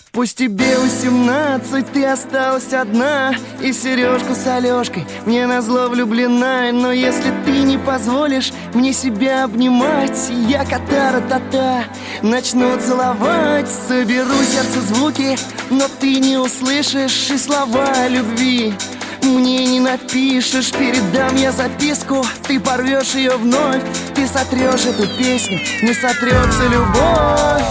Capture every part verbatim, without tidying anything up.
Пусть тебе восемнадцать, ты осталась одна, и в сережку с Алешкой мне назло влюблена. Но если ты не позволишь мне себя обнимать, я катара-та-та начну целовать. Соберу сердце звуки, но ты не услышишь, и слова любви мне не напишешь. Передам я записку, ты порвешь ее вновь, ты сотрешь эту песню, не сотрется любовь.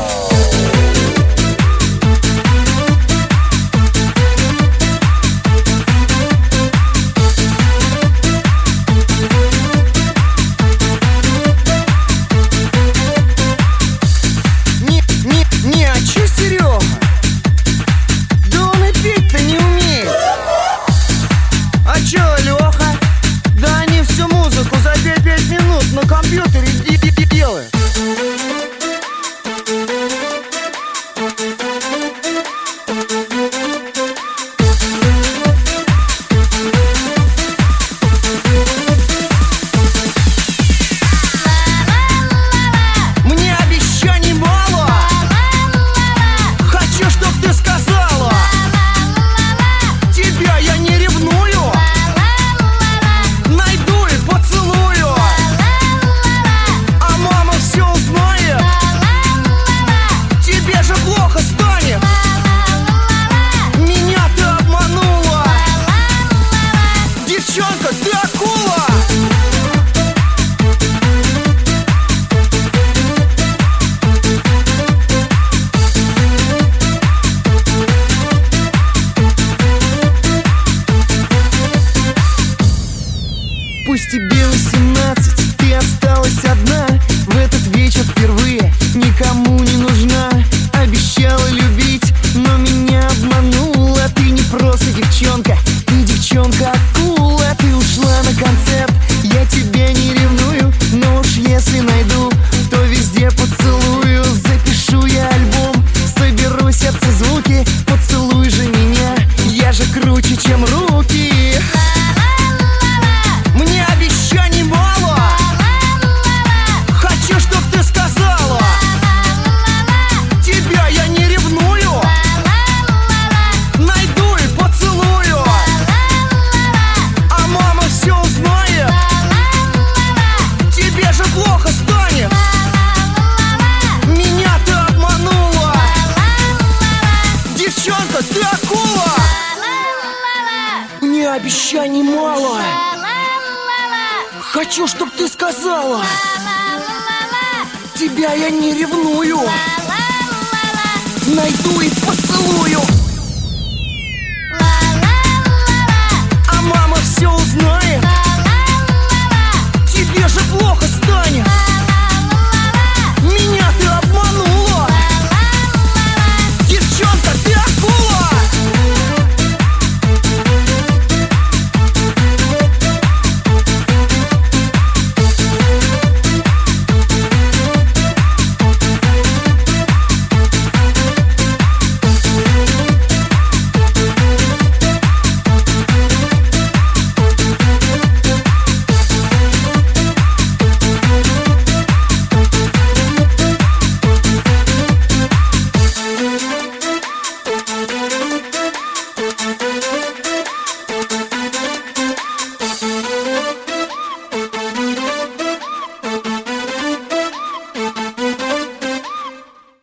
На компьютере делает. Мне обещаний мало. Хочу, чтоб ты сказала. Тебя я не ревную. Найду и поцелую. Плохо станет. Меня ты обманула. Девчонка, ты акула. Пусть тебе восемнадцать, ты осталась одна. В этот вечер впервые никому не нужна. Обещала любить, но меня обманула. Ты не просто девчонка, ты девчонка-акула. Ты ушла на концерт, я тебя не ревную, но уж если найду, то везде поцелую. Запишу я альбом, соберу сердце звуки. Поцелуй же меня, я же круче, чем руки. Мне обещаний мало. Хочу, чтоб ты сказала. Тебя я не ревную. Найду и поцелую. А мама все узнает. Тебе же плохо станет. Меня ты обманула. Девчонка, ты акула. Мне обещаний мало. Хочу, чтоб ты сказала. Тебя я не ревную. Найду и поцелую.